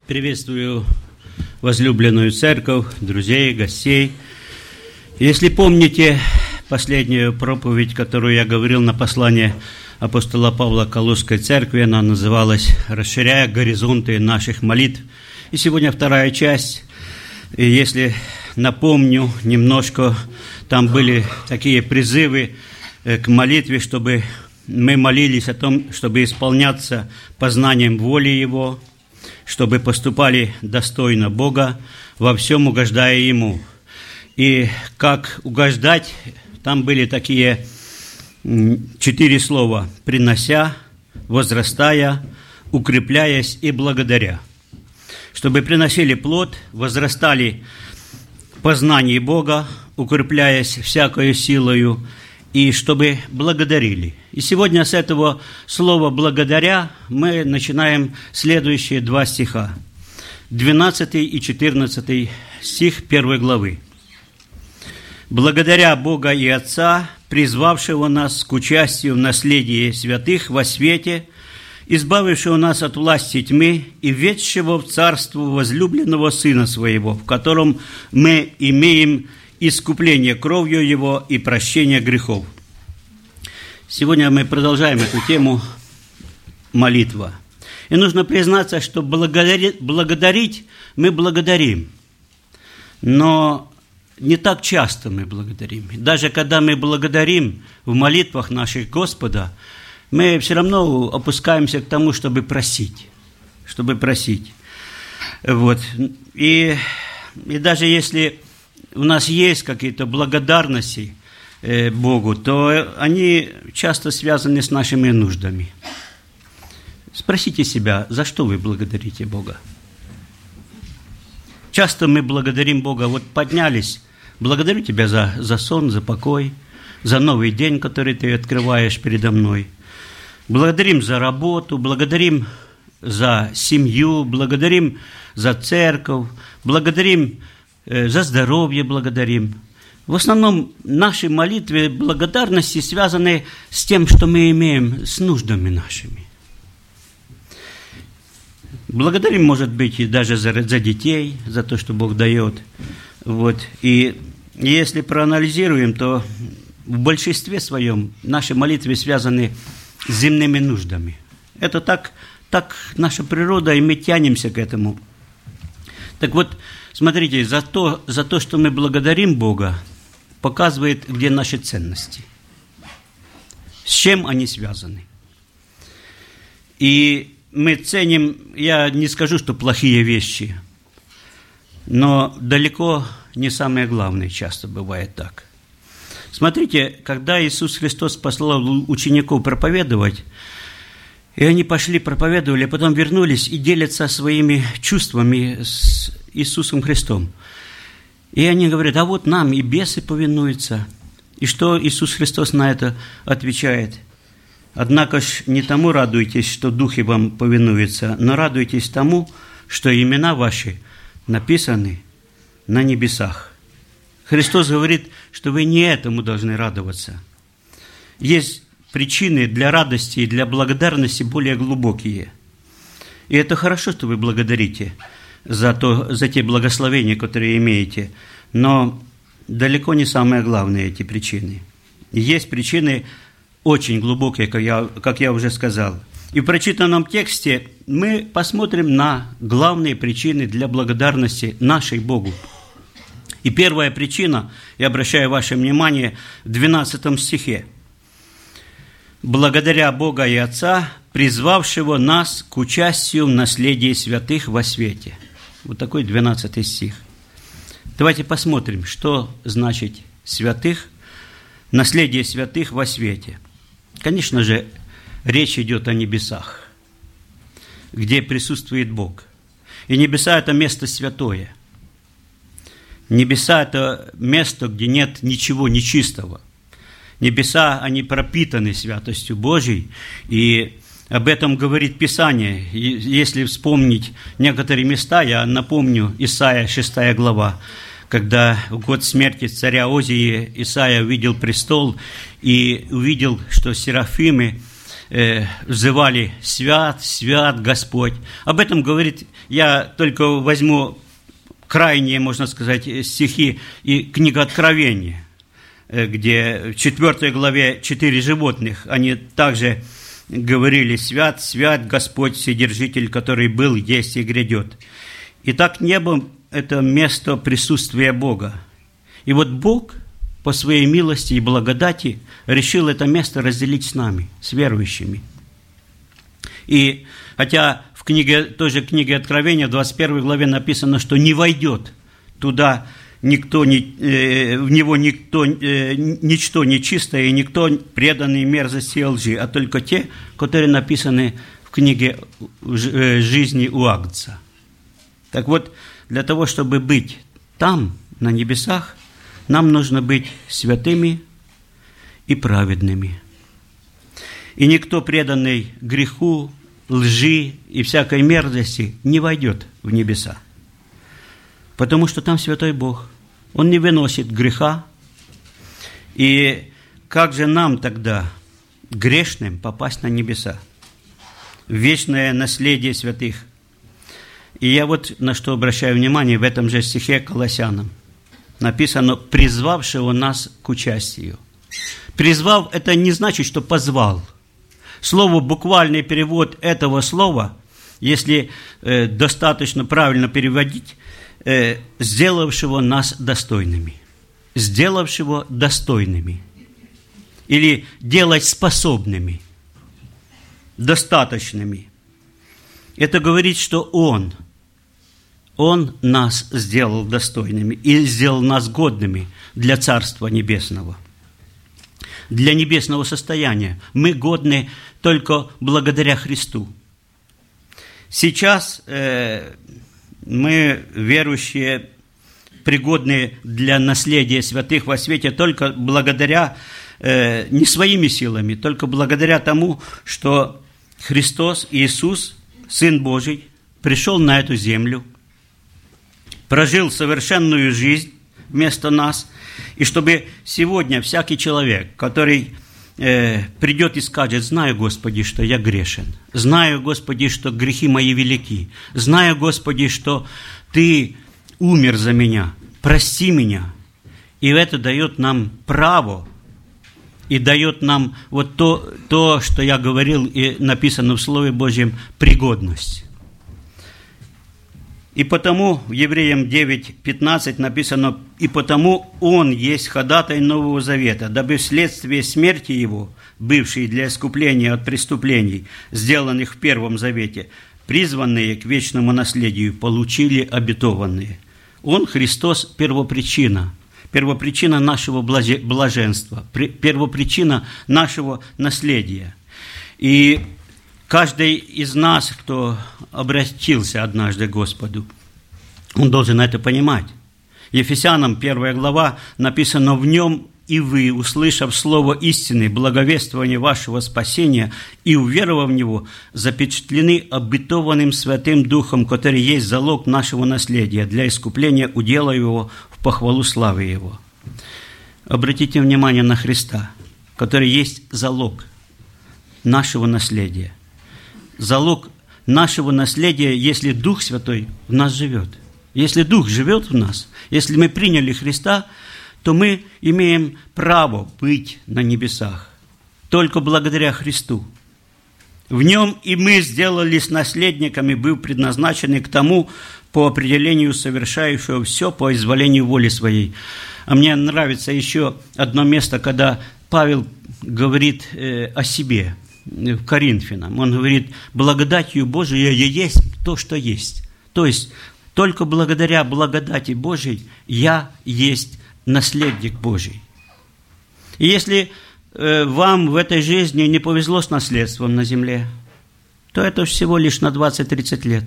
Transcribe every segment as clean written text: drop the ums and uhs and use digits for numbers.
Приветствую возлюбленную церковь, друзей, гостей. Если помните последнюю проповедь, которую я говорил на послание апостола Павла к Колосской церкви, она называлась «Расширяя горизонты наших молитв». И сегодня вторая часть. И если напомню немножко, там были такие призывы к молитве, чтобы мы молились о том, чтобы исполняться познанием воли Его, чтобы поступали достойно Бога, во всем угождая Ему. И как угождать, там были такие 4 слова: принося, возрастая, укрепляясь и благодаря. Чтобы приносили плод, возрастали в познании Бога, укрепляясь всякою силою, и чтобы благодарили. И сегодня с этого слова «благодаря» мы начинаем следующие 2 стиха. 12 и 14 стих 1 главы. «Благодаря Бога и Отца, призвавшего нас к участию в наследии святых во свете, избавившего нас от власти тьмы и ведшего в царство возлюбленного Сына Своего, в котором мы имеем искупление кровью Его и прощение грехов». Сегодня мы продолжаем эту тему молитва. И нужно признаться, что благодарить мы благодарим, но не так часто мы благодарим. Даже когда мы благодарим в молитвах наших Господа, мы все равно опускаемся к тому, чтобы просить. Вот. И даже если у нас есть какие-то благодарности Богу, то они часто связаны с нашими нуждами. Спросите себя, за что вы благодарите Бога? Часто мы благодарим Бога, вот поднялись, благодарю Тебя за сон, за покой, за новый день, который Ты открываешь передо мной. Благодарим за работу, благодарим за семью, благодарим за церковь, благодарим за здоровье, благодарим. В основном наши молитвы благодарности связаны с тем, что мы имеем, с нуждами нашими. Благодарим, может быть, и даже за детей, за то, что Бог дает. Вот. И если проанализируем, то в большинстве своем наши молитвы связаны с земными нуждами. Это так наша природа, и мы тянемся к этому. Так вот, смотрите, за то, что мы благодарим Бога, показывает, где наши ценности, с чем они связаны. И мы ценим, я не скажу, что плохие вещи, но далеко не самое главное часто бывает так. Смотрите, когда Иисус Христос послал учеников проповедовать, и они пошли, проповедовали, а потом вернулись и делятся своими чувствами с Иисусом Христом. И они говорят, а вот нам и бесы повинуются. И что Иисус Христос на это отвечает? Однако ж не тому радуйтесь, что духи вам повинуются, но радуйтесь тому, что имена ваши написаны на небесах. Христос говорит, что вы не этому должны радоваться. Есть причины для радости и для благодарности более глубокие. И это хорошо, что вы благодарите за те благословения, которые имеете, но далеко не самое главное эти причины. Есть причины очень глубокие, как я уже сказал. И в прочитанном тексте мы посмотрим на главные причины для благодарности нашей Богу. И первая причина, я обращаю ваше внимание, в 12 стихе. «Благодаря Бога и Отца, призвавшего нас к участию в наследии святых во свете». Вот такой 12 стих. Давайте посмотрим, что значит святых, наследие святых во свете. Конечно же, речь идет о небесах, где присутствует Бог. И небеса – это место святое. Небеса – это место, где нет ничего нечистого. Небеса, они пропитаны святостью Божией, и об этом говорит Писание. Если вспомнить некоторые места, я напомню Исайя 6 глава, когда в год смерти царя Озии Исайя увидел престол и увидел, что серафимы взывали «Свят, свят Господь». Об этом говорит, я только возьму крайние, можно сказать, стихи и книга Откровения, где в 4 главе 4 животных, они также говорили «Свят, свят Господь, Вседержитель, который был, есть и грядет». Итак, небо – это место присутствия Бога. И вот Бог по своей милости и благодати решил это место разделить с нами, с верующими. И хотя в той же книге Откровения, в 21 главе написано, что не войдет туда никто, в него никто, ничто нечистое, и никто преданный мерзости и лжи, а только те, которые написаны в книге жизни у Агнца. Так вот, для того, чтобы быть там, на небесах, нам нужно быть святыми и праведными. И никто, преданный греху, лжи и всякой мерзости, не войдет в небеса. Потому что там святой Бог. Он не выносит греха. И как же нам тогда, грешным, попасть на небеса? В вечное наследие святых. И я вот на что обращаю внимание в этом же стихе Колоссянам. Написано «призвавшего нас к участию». «Призвав» – это не значит, что позвал. Слово, буквальный перевод этого слова, если достаточно правильно переводить, «сделавшего нас достойными». «Сделавшего достойными». Или «делать способными», «достаточными». Это говорит, что Он нас сделал достойными и сделал нас годными для Царства Небесного, для небесного состояния. Мы годны только благодаря Христу. Сейчас мы, верующие, пригодны для наследия святых во свете только благодаря, не своими силами, только благодаря тому, что Христос, Иисус, Сын Божий, пришел на эту землю, прожил совершенную жизнь вместо нас, и чтобы сегодня всякий человек, который придет и скажет: «Знаю, Господи, что я грешен, знаю, Господи, что грехи мои велики, знаю, Господи, что Ты умер за меня, прости меня». И это дает нам право, и дает нам вот то, что я говорил и написано в Слове Божьем, пригодность. И потому в Евреям 9:15 написано: «И потому Он есть ходатай Нового Завета, дабы вследствие смерти Его, бывшей для искупления от преступлений, сделанных в Первом Завете, призванные к вечному наследию, получили обетованные». Он, Христос, первопричина нашего блаженства, первопричина нашего наследия. И каждый из нас, кто обратился однажды к Господу, он должен это понимать. Ефесянам 1 глава написано: «В нем и вы, услышав слово истины, благовествование вашего спасения, и уверовав в него, запечатлены обетованным Святым Духом, который есть залог нашего наследия, для искупления удела его в похвалу славы его». Обратите внимание на Христа, который есть залог нашего наследия. Залог нашего наследия, если Дух Святой в нас живет. Если Дух живет в нас, если мы приняли Христа, то мы имеем право быть на небесах. Только благодаря Христу. В нем и мы сделались наследниками, быв предназначены к тому, по определению совершающего все по изволению воли своей. А мне нравится еще одно место, когда Павел говорит о себе, в Коринфянам. Он говорит: «Благодатью Божией я есть то, что есть». То есть, только благодаря благодати Божией я есть наследник Божий. И если вам в этой жизни не повезло с наследством на земле, то это всего лишь на 20-30 лет.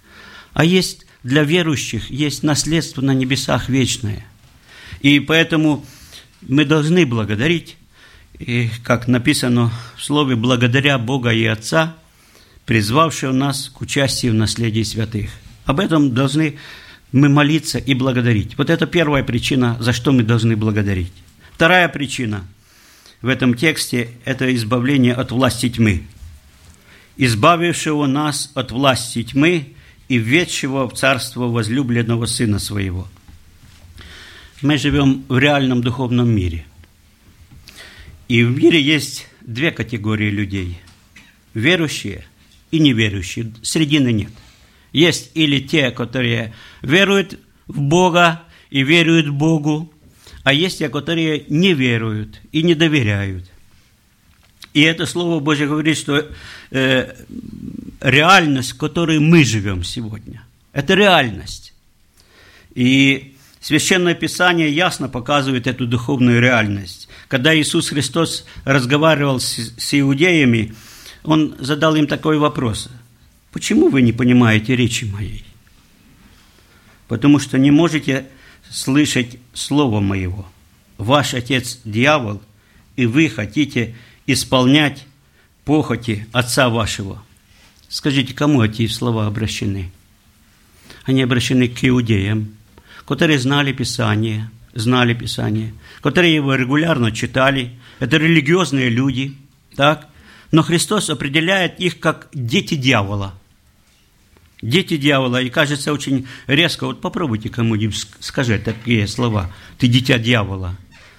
А есть для верующих, есть наследство на небесах вечное. И поэтому мы должны благодарить, и, как написано в Слове, благодаря Бога и Отца, призвавшего нас к участию в наследии святых. Об этом должны мы молиться и благодарить. Вот это первая причина, за что мы должны благодарить. Вторая причина. в этом тексте – это избавление от власти тьмы, избавившего нас от власти тьмы и введшего в царство возлюбленного Сына Своего. Мы живем в реальном духовном мире. И в мире есть две категории людей – верующие и неверующие. Средины нет. Есть или те, которые веруют в Бога и веруют Богу, а есть те, которые не веруют и не доверяют. И это Слово Божье говорит, что реальность, в которой мы живем сегодня, это реальность. И Священное Писание ясно показывает эту духовную реальность. Когда Иисус Христос разговаривал с иудеями, Он задал им такой вопрос: «Почему вы не понимаете речи моей? Потому что не можете слышать слова моего. Ваш отец дьявол, и вы хотите исполнять похоти отца вашего». Скажите, кому эти слова обращены? Они обращены к иудеям, которые знали Писание, которые его регулярно читали. Это религиозные люди, так? Но Христос определяет их как дети дьявола. Дети дьявола, и кажется очень резко. Вот попробуйте кому-нибудь сказать такие слова: «Ты дитя дьявола».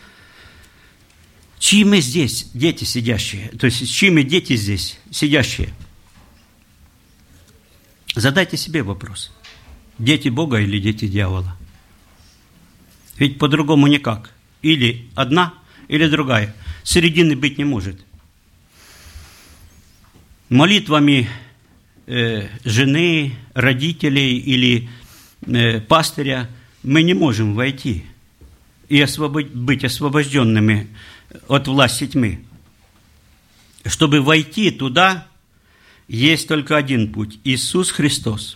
Чьи мы здесь дети сидящие? То есть, чьи мы дети здесь сидящие? Задайте себе вопрос: дети Бога или дети дьявола? Ведь по-другому никак. Или одна, или другая. Середины быть не может. Молитвами жены, родителей или пастыря мы не можем войти и быть освобожденными от власти тьмы. Чтобы войти туда, есть только один путь – Иисус Христос.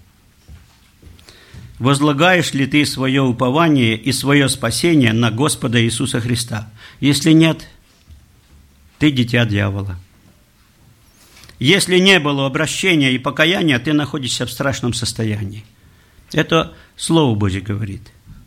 Возлагаешь ли ты свое упование и свое спасение на Господа Иисуса Христа? Если нет, ты дитя дьявола. Если не было обращения и покаяния, ты находишься в страшном состоянии. Это Слово Божье говорит.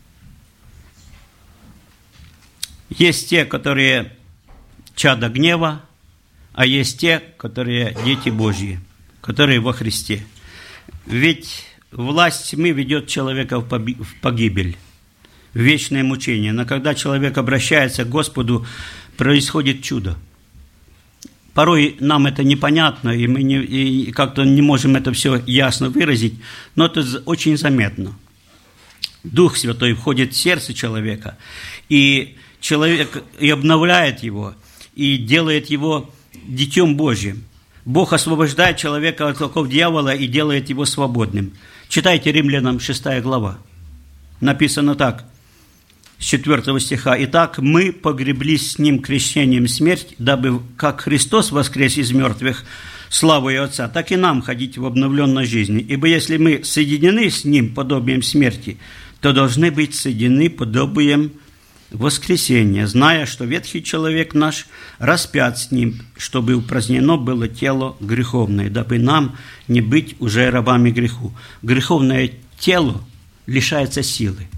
Есть те, которые чада гнева, а есть те, которые дети Божьи, которые во Христе. Ведь власть тьмы ведет человека в погибель, в вечное мучение. Но когда человек обращается к Господу, происходит чудо. Порой нам это непонятно, и мы как-то не можем это все ясно выразить, но это очень заметно. Дух Святой входит в сердце человека, и человек и обновляет его, и делает его детем Божьим. Бог освобождает человека от оков дьявола и делает его свободным. Читайте Римлянам 6 глава. Написано так, с 4 стиха. «Итак, мы погреблись с Ним крещением в смерть, дабы, как Христос воскрес из мертвых славою Отца, так и нам ходить в обновленной жизни. Ибо если мы соединены с Ним подобием смерти, то должны быть соединены подобием воскресения, зная, что ветхий человек наш распят с Ним, чтобы упразднено было тело греховное, дабы нам не быть уже рабами греху». Греховное тело лишается силы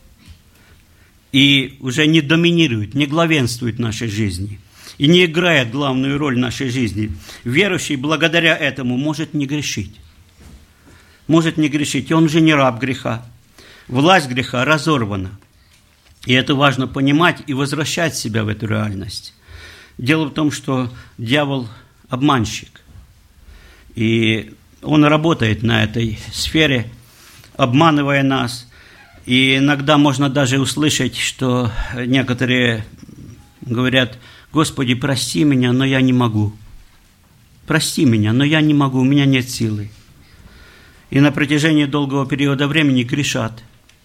и уже не доминирует, не главенствует в нашей жизни и не играет главную роль в нашей жизни. Верующий благодаря этому может не грешить. Может не грешить, и он уже не раб греха. Власть греха разорвана. И это важно понимать и возвращать себя в эту реальность. Дело в том, что дьявол – обманщик. И он работает на этой сфере, обманывая нас. И иногда можно даже услышать, что некоторые говорят: «Господи, прости меня, но я не могу. Прости меня, но я не могу, у меня нет силы». И на протяжении долгого периода времени грешат.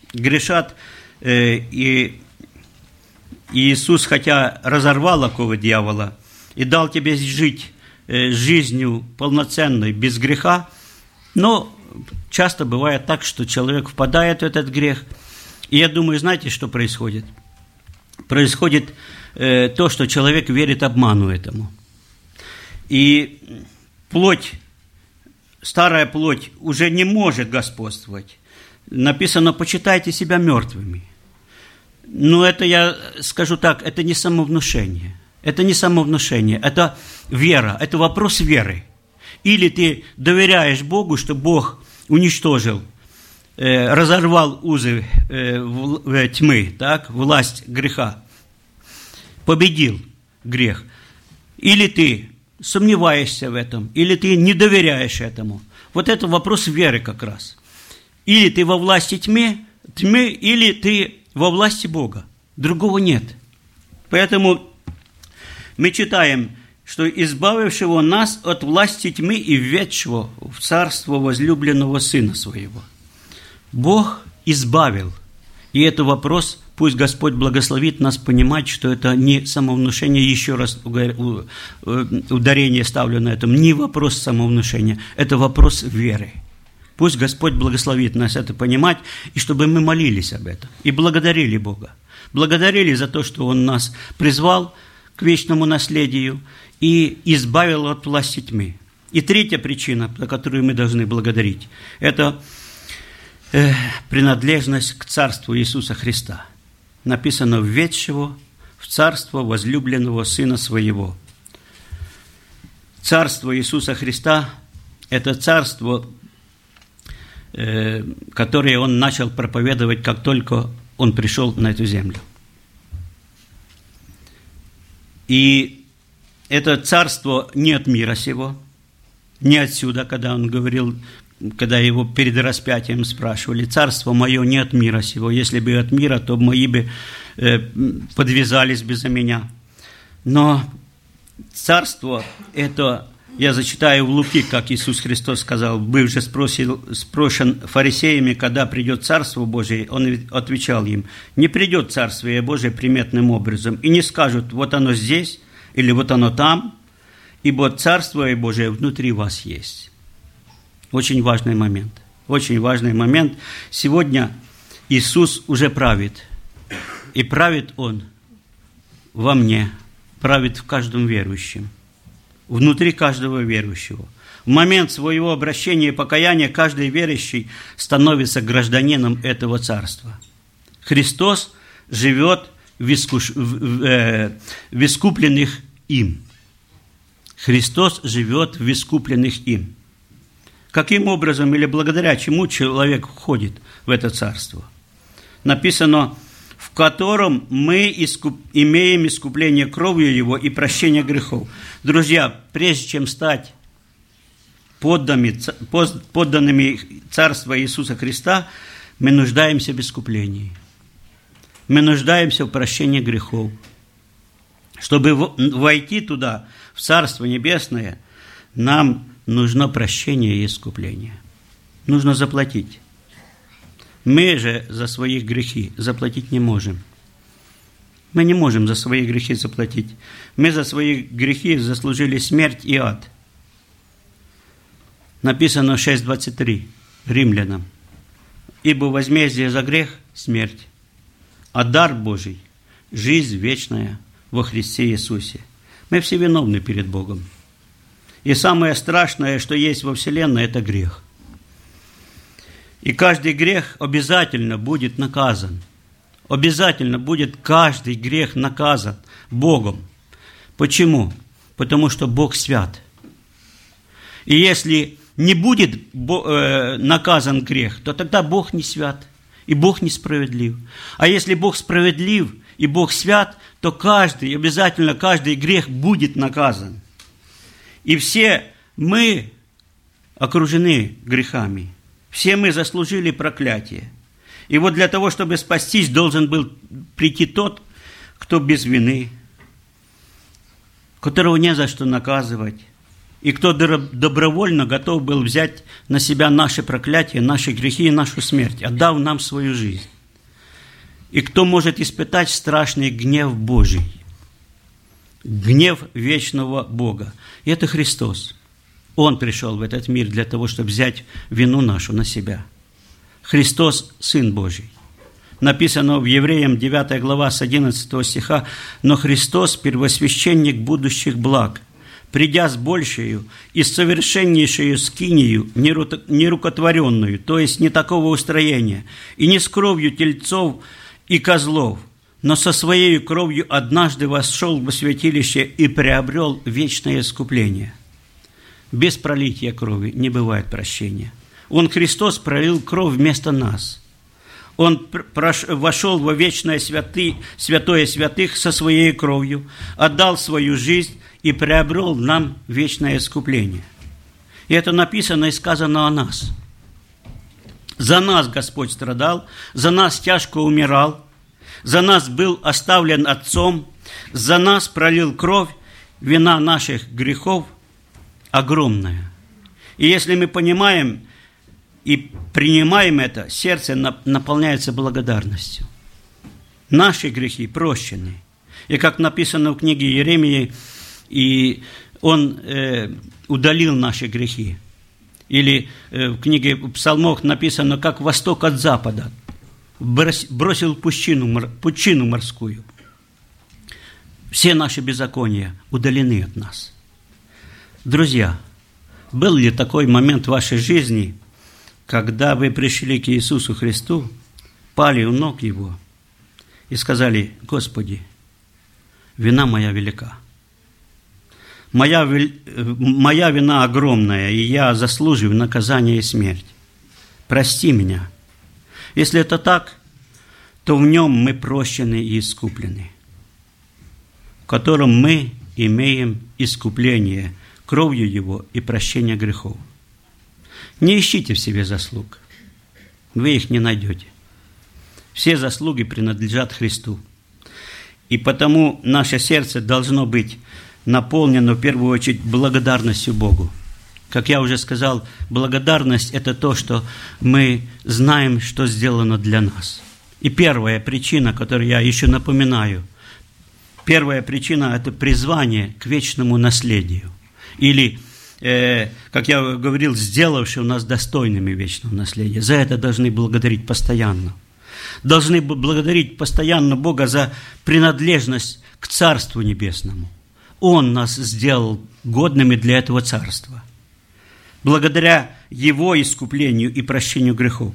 И Иисус, хотя разорвал оковы дьявола и дал тебе жить жизнью полноценной, без греха, но часто бывает так, что человек впадает в этот грех. И я думаю, знаете, что происходит? Происходит то, что человек верит обману этому. И плоть, старая плоть уже не может господствовать. Написано: «Почитайте себя мертвыми». Но это, я скажу так, это не самовнушение. Это не самовнушение, это вера, это вопрос веры. Или ты доверяешь Богу, что Бог уничтожил, разорвал узы тьмы, так, власть греха, победил грех. Или ты сомневаешься в этом, или ты не доверяешь этому. Вот это вопрос веры как раз. Или ты во власти тьмы, или ты во власти Бога. Другого нет. Поэтому мы читаем, что избавившего нас от власти тьмы и введшего в царство возлюбленного Сына Своего. Бог избавил. И это вопрос, пусть Господь благословит нас понимать, что это не самовнушение, еще раз ударение ставлю на этом, не вопрос самовнушения, это вопрос веры. Пусть Господь благословит нас это понимать, и чтобы мы молились об этом, и благодарили Бога. Благодарили за то, что Он нас призвал к вечному наследию и избавил от власти тьмы. И третья причина, за которую мы должны благодарить, это принадлежность к Царству Иисуса Христа. Написано: «Введшего в Царство возлюбленного Сына Своего». Царство Иисуса Христа – это Царство, которое Он начал проповедовать, как только Он пришел на эту землю. И это Царство не от мира сего, не отсюда, когда Он говорил, когда Его перед распятием спрашивали: «Царство мое не от мира сего, если бы от мира, то мои бы подвязались бы за меня». Но Царство – это, я зачитаю в Луки, как Иисус Христос сказал, быв же спрошен фарисеями, когда придет Царство Божие, Он отвечал им: «Не придет Царствие Божие приметным образом, и не скажут: вот оно здесь, или вот оно там, ибо Царство Божие внутри вас есть». Очень важный момент. Очень важный момент. Сегодня Иисус уже правит. И правит Он во мне, правит в каждом верующем, внутри каждого верующего. В момент своего обращения и покаяния каждый верующий становится гражданином этого Царства. Христос живет в искупленных им. Христос живет в искупленных им. Каким образом или благодаря чему человек входит в это Царство? Написано: в котором мы имеем искупление кровью Его и прощение грехов. Друзья, прежде чем стать подданными Царства Иисуса Христа, мы нуждаемся в искуплении. Мы нуждаемся в прощении грехов. Чтобы войти туда, в Царство Небесное, нам нужно прощение и искупление. Нужно заплатить. Мы же за свои грехи заплатить не можем. Мы не можем за свои грехи заплатить. Мы за свои грехи заслужили смерть и ад. Написано 6:23 Римлянам: «Ибо возмездие за грех – смерть, а дар Божий – жизнь вечная во Христе Иисусе». Мы все виновны перед Богом. И самое страшное, что есть во вселенной – это грех. И каждый грех обязательно будет наказан. Обязательно будет каждый грех наказан Богом. Почему? Потому что Бог свят. И если не будет наказан грех, то тогда Бог не свят, и Бог несправедлив. А если Бог справедлив и Бог свят, то обязательно каждый грех будет наказан. И все мы окружены грехами. Все мы заслужили проклятие. И вот для того, чтобы спастись, должен был прийти тот, кто без вины, которого не за что наказывать, и кто добровольно готов был взять на себя наши проклятия, наши грехи и нашу смерть, отдав нам свою жизнь. И кто может испытать страшный гнев Божий, гнев вечного Бога. И это Христос. Он пришел в этот мир для того, чтобы взять вину нашу на себя. Христос – Сын Божий. Написано в Евреям 9 глава с 11 стиха: «Но Христос – первосвященник будущих благ, придя с большею и совершеннейшею скинию, нерукотворенную, то есть не такого устроения, и не с кровью тельцов и козлов, но со своей кровью однажды вошел во святилище и приобрел вечное искупление. Без пролития крови не бывает прощения. Он, Христос, пролил кровь вместо нас. Он вошел во вечное святое святых со своей кровью, отдал свою жизнь и приобрел нам вечное искупление. И это написано и сказано о нас. За нас Господь страдал, за нас тяжко умирал, за нас был оставлен Отцом, за нас пролил кровь, вина наших грехов огромная. И если мы понимаем и принимаем это, сердце наполняется благодарностью. Наши грехи прощены. И как написано в книге Иеремии, и Он удалил наши грехи. Или в книге Псалмов написано, как восток от запада, бросил пучину морскую. Все наши беззакония удалены от нас. Друзья, был ли такой момент в вашей жизни, когда вы пришли к Иисусу Христу, пали у ног Его и сказали: Господи, вина моя велика. Моя вина огромная, и я заслуживаю наказания и смерть. Прости меня. Если это так, то в Нем мы прощены и искуплены, в котором мы имеем искупление кровью Его и прощение грехов. Не ищите в себе заслуг, вы их не найдете. Все заслуги принадлежат Христу. И потому наше сердце должно быть наполнено в первую очередь благодарностью Богу. Как я уже сказал, благодарность – это то, что мы знаем, что сделано для нас. И первая причина, которую я еще напоминаю, первая причина – это призвание к вечному наследию. Или, как я говорил, сделавший нас достойными вечного наследия. За это должны благодарить постоянно. Должны благодарить постоянно Бога за принадлежность к Царству Небесному. Он нас сделал годными для этого царства. Благодаря Его искуплению и прощению грехов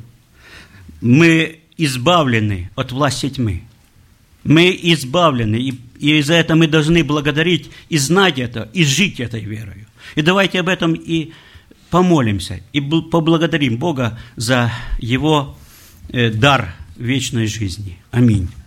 мы избавлены от власти тьмы. Мы избавлены, и за это мы должны благодарить и знать это, и жить этой верою. И давайте об этом и помолимся, и поблагодарим Бога за Его дар вечной жизни. Аминь.